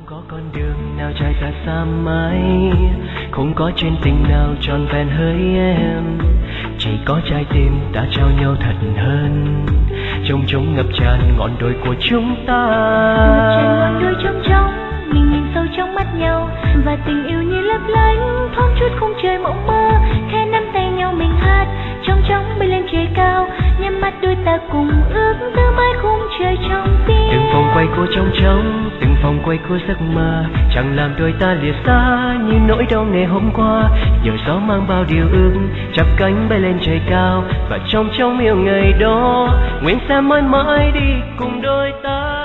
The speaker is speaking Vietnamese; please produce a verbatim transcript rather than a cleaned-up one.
có con đường nào chạy xa xa mãi, không có chuyện tình nào tròn vẹn hỡi em. Chỉ có trái tim ta trao nhau thật hơn, trông trống ngập tràn ngọn đồi của chúng ta. Ngập tràn ngọn đồi trống trống, mình nhìn sâu trong mắt nhau, và tình yêu như lấp lánh thoáng chút khung trời mộng mơ. Khẽ nắm tay nhau mình hát, trống trống bay lên trời cao, nhắm mắt đôi ta cùng ước giữ mãi khung trời trong tim. Từng vòng quay của trống trống, từng vòng quay của giấc mơ, chẳng làm đôi ta lìa xa như nỗi đau ngày hôm qua. Giờ gió mang bao điều ước, chắp cánh bay lên trời cao, và trống trống yêu ngày đó nguyện sẽ mãi mãi đi cùng đôi ta.